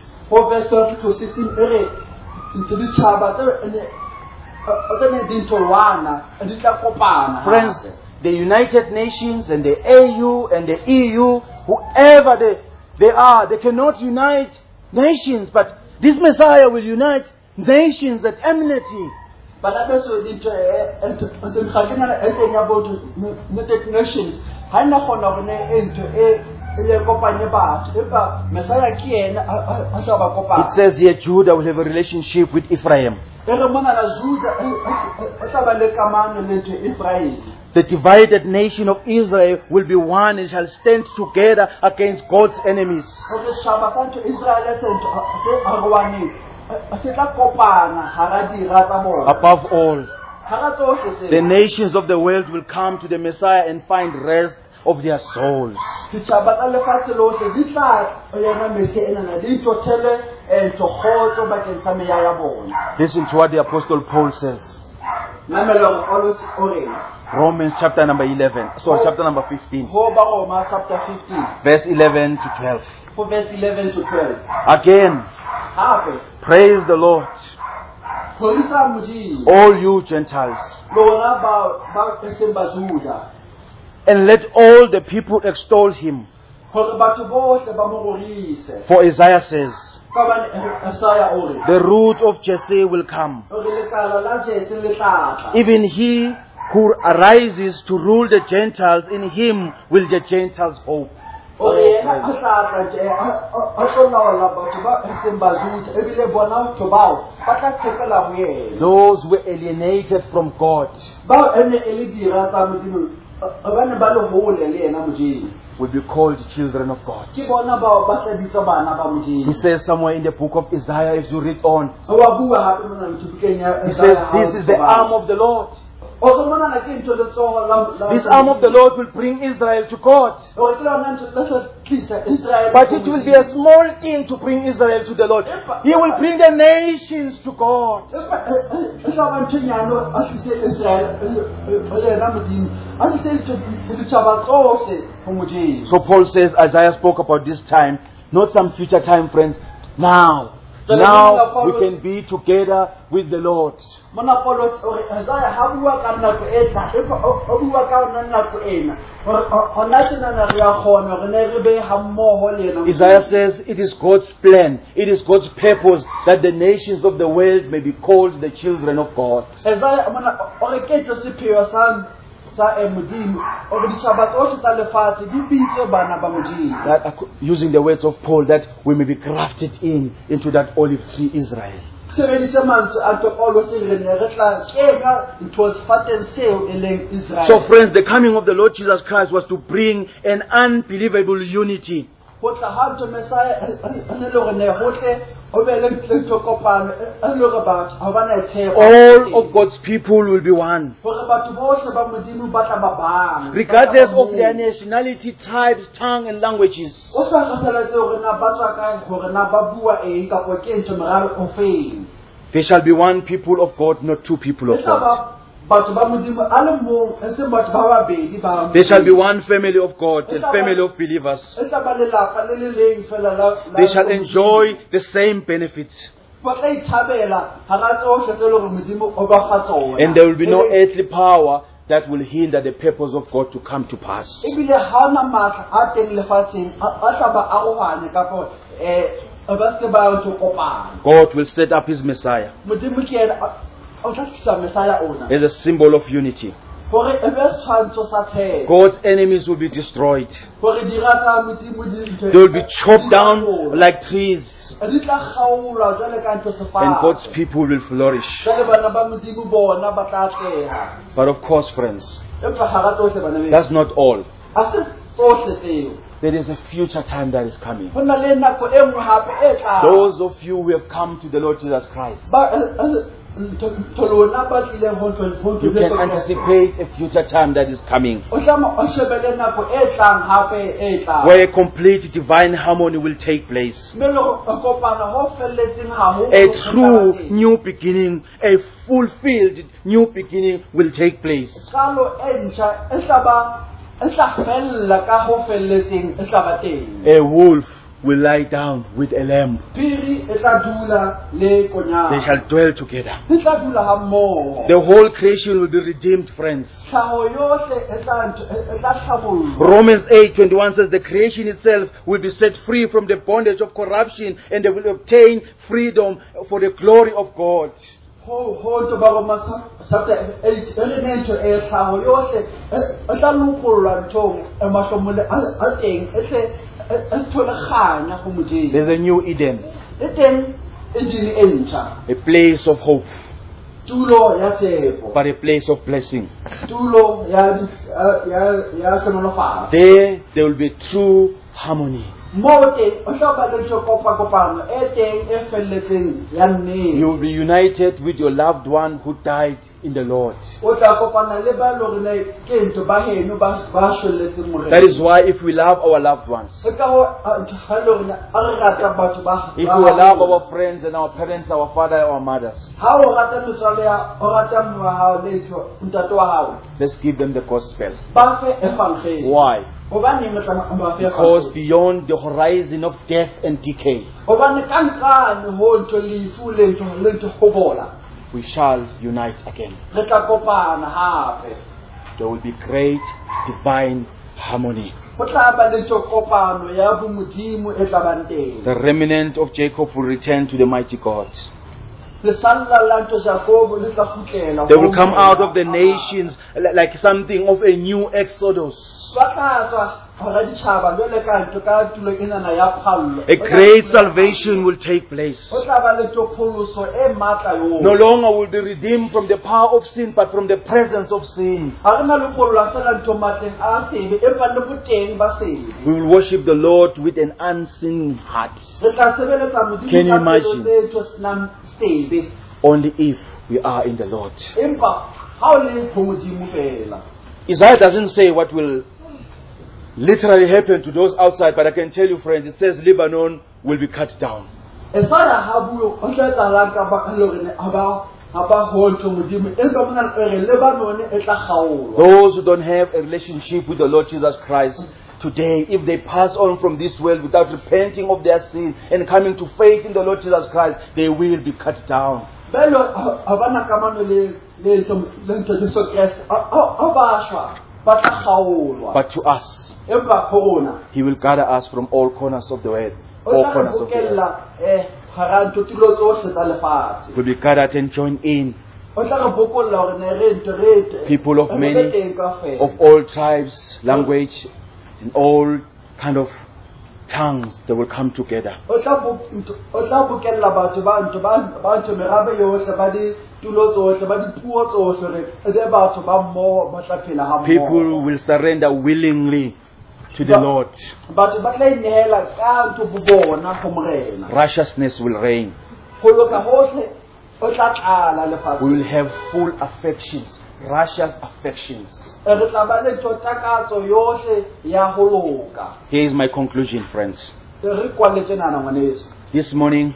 Friends, the United Nations and the A U and the E U, whoever they, they are, they cannot unite nations, but This Messiah will unite nations at enmity. bana beso dintho ntho ga ke na e teng ya botho United Nations ha nna kgona hore ne ntho e le kopanye batho empa Messiah ke yena a tla ba kopanya. It says here Judah will have a relationship with Ephraim. Ere mona na Juda a tla ba le kamano le ntho Ephraim. The divided nation of Israel will be one and shall stand together against God's enemies. Hore shaba sa ntho Israel se ntho se arwane se tla kopana ha ra dira tsa bona. Above all, Ha ra tsohle tse. the nations of the world will come to the Messiah and find rest of their souls. Ditjhaba tsa lefatshe lohle di tla yena Mesiya ena na di totele e tlogotso bakeng sa meya ya bona. Listen to what the Apostle Paul says. Mamelong Paulus ore Romans chapter number eleven. Sorry, chapter number fifteen. ho ba Roma chapter fifteen Verse eleven to twelve. ho verse eleven to twelve. Again, Hape praise the Lord, Khorisa Modimo all you Gentiles, lona ba ba eseng ba Juda and let all the people extol him. hore batho bohle ba mo rorise. For Isaiah says, Ka ba Isaiah ore the root of Jesse will come, ore lekala la Jese le tla. even he who arises to rule the Gentiles, in him will the Gentiles hope. Ore yena a tla tla a tlo laola batho ba eseng ba Juda ebile bona batho bao ba tla tshepela ho yena. Those who were alienated from God Ba ene e le dira tsa Modimo ba ne ba le hole le yena Modimo. will be called children of God. Ke bona ba ba tla bitsa bana ba He Modimo. says somewhere in the book of Isaiah, if you read on, Wa bua hape mona mthupikeng ya he says, this is the arm of the Lord. o so mona na ke ntho le tsoho la This arm of the Lord will bring Israel to God. o ke lona ntho le tla tlisa Israel. But it will be a small thing to bring Israel to the Lord. He will bring the nations to God. e tla ba ntho nyano a tlise Israel le yena Modimo a tlise ntho ditjhaba tsohle ho Modimo. So Paul says, Isaiah spoke about this time, not some future time, friends. Now, now we can be together with the Lord. Mona Paulos ore Isaiah ha bua ka nako e tla e o bua ka ona nako ena ore ona tsena na re a khona re ne re be ha mmoho le yena. Isaiah says it is God's plan, it is God's purpose that the nations of the world may be called the children of God. Isaiah mona ore ke tlo sepheo sa sa e Modimo ore ditjhaba tsohle tsa lefatshe di bitse bana ba Modimo. That, using the words of Paul, that we may be grafted in into that olive tree Israel. Sebedisa mantswe a tlo Paulos re ne re tla kena ntho sefateng seo e leng Israel. So friends, the coming of the Lord Jesus Christ was to bring an unbelievable unity. Ho tla ha ntho Messiah ane le hore ne hotle o be le ntho kopano e le hore batho ha bana tshepo. All of God's people will be one, Hore batho bohle ba Modimo ba tla ba bang regardless of their nationality, types, tongue, and languages. o sa kgathalatse hore na ba tswa kae hore na ba bua eng kapa ke ntho moralo o feng. There shall be one people of God, not two people of E tla God. ba batho ba Modimo a le mong e seng batho ba babedi ba. There shall be one family of God, a family of believers. E tla ba lelapa le le leng fela la la- They shall enjoy the same benefits, ba tla ithabela hara tsohle tse le hore Modimo o ba fa tsona. and there will be no earthly power that will hinder the purpose of God to come to pass. Ebile ha na matla a teng lefatsheng a a tla ba arohane kapa eh ba se ba ntho kopana. God will set up his Messiah Modimo ke yena o tla tlisa Messiah ona as a symbol of unity. hore e be tshwantsho sa tshepo. God's enemies will be destroyed. Hore dira tsa Modimo di ntho They will be chopped down like trees, di tla kgaolwa jwale ka ntho and sefate. God's people will flourish. Jwale bana ba Modimo bona ba tla atleha. But of course, friends, Empa hara tsohle bana be that's not all. a se tsohle tseo. There is a future time that is coming. Ho na le nako e nngwe hape e tlang. Those of you who have come to the Lord Jesus Christ, Ba ntho lona ba tlileng ho ntho ho you can anticipate a future time that is coming, o tlama o shebele nako e tlang hape e tlang. where a complete divine harmony will take place. Mme le ho kopana ho felletseng haholo. A true new beginning, a fulfilled new beginning will take place. Qalo e ntjha e tla ba e tla fella ka ho felletseng e tla ba teng. A wolf will lie down with a lamb. piri e tla dula le They konyana shall dwell together. e tla dula ha mmoho The whole creation will be redeemed, friends. tlhaho yohle e tla nt- e- e tla hlabollwa Romans eight twenty-one says the creation itself will be set free from the bondage of corruption and they will obtain freedom for the glory of God. ho ho to ba Roma sa- chapter eight e re ne ntho e tlhaho yohle e e tla lokollwa nthong e mahlomole a a teng e tle e e thole kganya ho Modimo There's a new Eden, e teng engine e ntjha a place of hope, tulo ya tshepo but a place of blessing. tulo ya di- ya ya senolofatso There, there will be true harmony. moo teng o tla ba le ntho kopakopano e teng e felletseng ya You nnete will be united with your loved one who died in the Lord. o tla kopana le ba lore ne ke ntho ba heno ba ba shwelletseng morena That is why if we love our loved ones, e ka ho ha lore a re rata batho ba if ba we love haholo. our friends and our parents, our father, our mothers, ha o rata metswalle ya o rata mme wa hao le ntho ntate wa hao let's give them the gospel. ba fe evangeli Why? hobane mo tla ba fe Because evangeli beyond the horizon of death and decay, hobane ka ntlane ho ntho lefu le ntho le ntho hobola we shall unite again. re tla kopana hape There will be great divine harmony. ho tla ba le ntho kopano ya bomodimo e tla bang teng The remnant of Jacob will return to the mighty God. lesalla la ntho Jacob le tla kgutlela They ho will come Morena. out of the nations li- like something of a new exodus. ba tla tswa hara ditjhaba jwale ka ntho ka tulo enana ya phallo A great salvation will take place. ho tla ba le ntho pholoso e matla yo No longer will be redeemed from the power of sin, but from the presence of sin. ha re na le kgolwa fela ntho matleng a sebe empa le boteng ba sebe We will worship the Lord with an unseen heart, re tla sebeletsa modimo Can you ka pelo imagine? tse ntho senang sebe only if we are in the Lord. empa ha o le ho modimo fela Isaiah doesn't say what will literally happen to those outside, but I can tell you, friends, it says Lebanon will be cut down. e sara ha buo o tla etsahalang ka baka le hore ne ha ba ha ba ho ntho modimo empa mona re re Lebanon e tla kgaolwa Those who don't have a relationship with the Lord Jesus Christ today, if they pass on from this world without repenting of their sin and coming to faith in the Lord Jesus Christ, they will be cut down. belo ha bana kamano le le ntho le ntho Jesu Kriste a ba shwa ba tla kgaolwa But to us, empa corona He will gather us from all corners of the earth. o All tla re corners of the earth. bokella eh hara ntho tulo tsohle tsa lefatshe Will be gathered and join in. o tla re bokolla hore ne re ntho re People of re many- be teng kaofela. Of all tribes, language, and all kind of tongues, they will come together. o tla bo- ntho- o tla bokella batho ba ntho ba ba ntho merabe yohle ba di tulo tsohle ba dipuo tsohle re e be batho ba mmoho ba tla phela ha mmoho People will surrender willingly to the Lord. batho ba tla inehela ka ntho bo bona ho morena Righteousness will reign. ho loka hohle o tla tlala We lefatshe will have full affections, righteous affections. re tla ba le ntho takatso yohle ya ho loka Here is my conclusion, friends. re kwalletse nana ngwaneso This morning,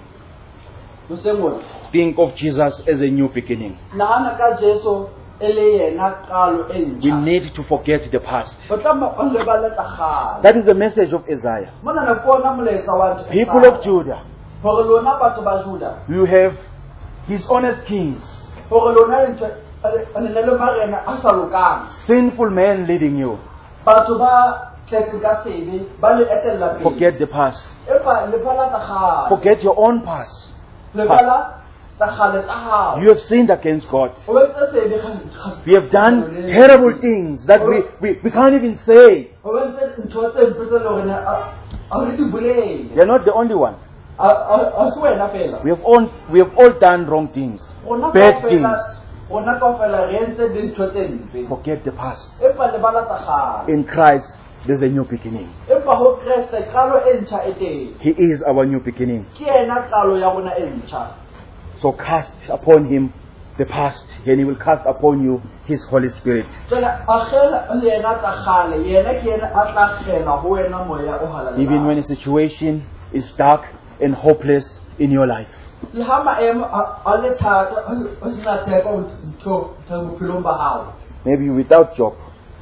o se mona think of Jesus as a new beginning. nahana ka Jesu e le yena qalo e We ntjha need to forget the past. o tla mo o lebaletsa kgale That is the message of Isaiah. mona na kona moletsa wa ntho People of Judah, hore lona batho ba Juda you have dishonest kings, hore lona le ntho le ne le marena a sa lokang sinful men leading you. batho ba tletse ka sebe ba le etella pele Forget the past. empa le bala tsa kgale Forget your own past. le bala tsa kgale tsa hao You have sinned against God. o entse sebe ga We have done terrible things that we, we, we can't even say. o entse ntho tse mpe tse lore ne a a re di bolele You're not the only one. a a a se wena fela We have all, we have all done wrong things, Rona bad kaofela- things. rona kaofela re entse dintho tse mpe Forget the past. empa le bala tsa kgale In Christ, there's a new beginning. empa ho Kriste qalo e ntjha e teng He is our new beginning. ke yena qalo ya rona e ntjha So cast upon him the past, and he will cast upon you his Holy Spirit. tsela a khela le yena tsa kgale yena ke yena a tla khela ho wena moya o halala Even when a situation is dark and hopeless in your life. le ha maemo a a le thata a sena tshepo ntho tsa bophelong ba hao Maybe you're without job.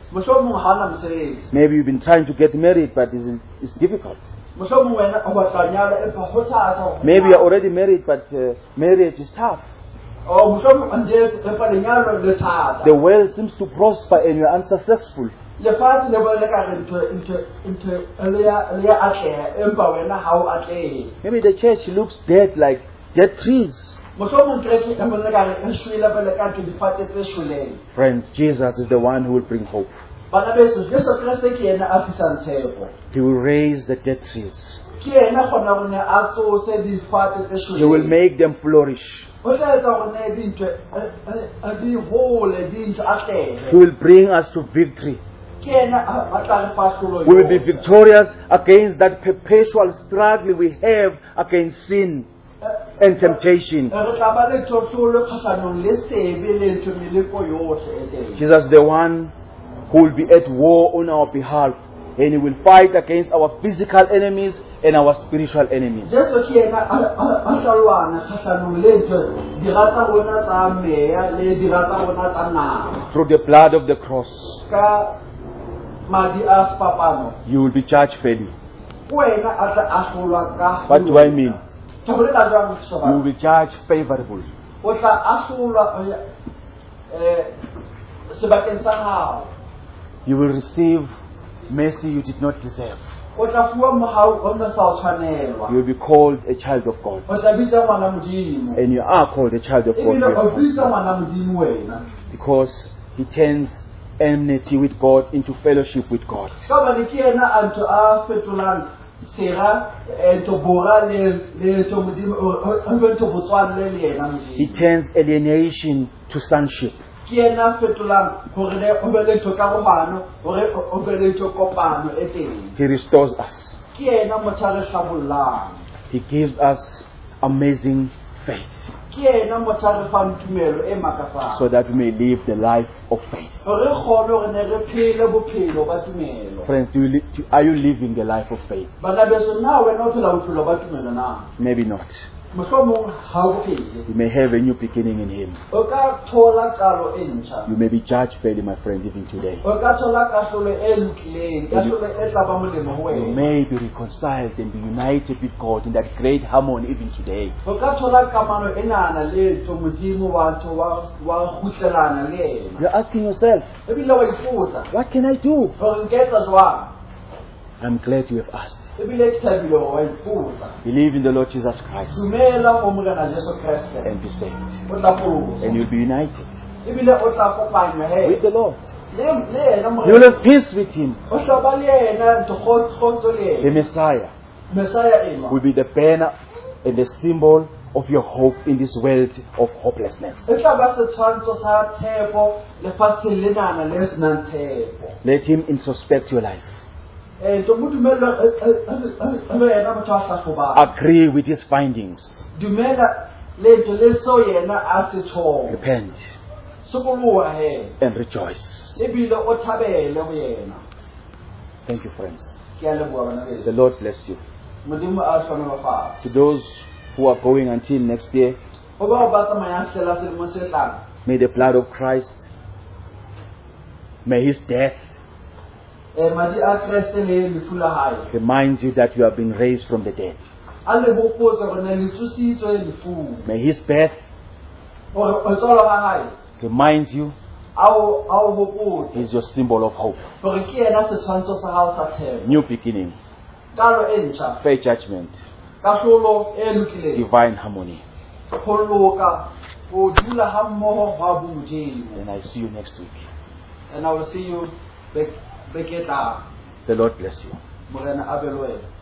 mohlomong ha ona mosebetsi, Maybe you've been trying to get married, but it's, it's difficult. mohlomong wena o batla ho nyala empa ho thata ho Maybe you're already married, but uh, marriage is tough. o mohlomong o nyetse empa lenyalo le thata. The world seems to prosper and you're unsuccessful. Lefatshe le bone le ka re ntho ntho ntho le ya le ya atleha empa wena ha o atlehe. Maybe the church looks dead, like dead trees. Mohlomong kereke e bone le ka re e shwele bele ka ntho difate tse shweleng. Friends, Jesus is the one who will bring hope. Bana beso Jesu Kriste ke yena a fisang tshepo. He will raise the dead trees. Ke yena kgona go ne a tsose difate tse shweleng. He will make them flourish. O tla etsa gore ne dintho a di hole dintho atlehe. He will bring us to victory. Ke yena a tla re fasolo. We will be victorious against that perpetual struggle we have against sin and temptation. Re tla ba le tlotlolo kgatlhanong le sebe le ntho meleko yohle e teng. Jesus is the one who will be at war on our behalf, and He will fight against our physical enemies and our spiritual enemies. Jesu ke yena a tla lwana kgatlhanong le ntho dirata rona tsa meya le dirata rona tsa nama. Through the blood of the cross, Ka madi a fapano you will be judged fairly. wena a tla ahlolwa ka. What do I mean? Ke go le ka jwang You will soba be judged favorably. o tla ahlolwa eh sebakeng sa hao. You will receive mercy you did not deserve. O tla fuwa mohau o mo sa o tshwanelwa. You will be called a child of God. O tla bitsa ngwana modimo. And you are called a child of God. Ebile o here. bitsa ngwana modimo wena. Because He turns enmity with God into fellowship with God. Ka ba ke yena a ntho a fetolang sera ntho bora le le ntho modimo o be ntho botswana le le yena He modimo. turns alienation to sonship. Ke yena a fetolang hore le o be le ntho ka gobano hore o be le ntho kopano e teng. He restores us. Ke yena motho a re hlabollang. He gives us amazing faith Ke yena motho a re fang tumelo e makatsang. so that we may live the life of faith. Re kgone hore ne re phele bophelo ba tumelo. Friends, do you li- do- are you living the life of faith? Bana beso na wena o phela bophelo ba tumelo na? Maybe not. Mohlomong ha o phele. You may have a new beginning in Him. O ka thola qalo e ntjha. You may be judged fairly, my friend, even today. O ka thola kahlolo e lokileng, kahlolo e tla ba molemo ho You wena. may be reconciled and be united with God in that great harmony even today. O ka thola kamano e nana le ntho modimo wa ntho wa wa kgutlelana le yena. You're asking yourself, Ebile wa ipotsa, what can I do? hore nketsa jwang? I'm glad you have asked. Ebile ke thabile hore wa ipotsa. Believe in the Lord Jesus Christ Dumela ho Morena Jesu Kriste. and be saved. O tla pholosa. And you'll be united Ebile o tla kopanywa he. with the Lord. Le le yena You will Morena. have peace with Him. O tla ba le yena ntho kgotso le The yena. Messiah Messiah eno. will be the banner and the symbol of your hope in this world of hopelessness. E tla ba setshwantsho sa tshepo lefatsheng lenana le senang tshepo. Let Him introspect your life. Eh to mo dumela le yena motho a hlahloba. Agree with His findings. Dumela le ntho le so yena a se tsholo. Repent Sokoloha he. and rejoice. Ebile o thabele ho yena. Thank you, friends. Ke a leboha bana The beso. Lord bless you. Modimo a tshwanela fa. To those who are going until next year, Ho ba o ba tsamayang hlela selemo se tlang. may the blood of Christ, may His death Eh madi a Kriste le lefu la hae. remind you that you have been raised from the dead. A le hopotsa hore ne le tsusitswe lefu. May His birth Hore o tsolo ha hae. remind you Ao ao hopotsa. He is your symbol of hope. Hore ke yena setshwantsho sa hao sa tshepo. New beginning, Kalo e ntjha. fair judgment, Kahlolo e lokileng. divine harmony. Ho loka ho dula ha mmoho hwa bodimo. And I see you next week. And I will see you back back at The Lord bless you. Morena a be le wena.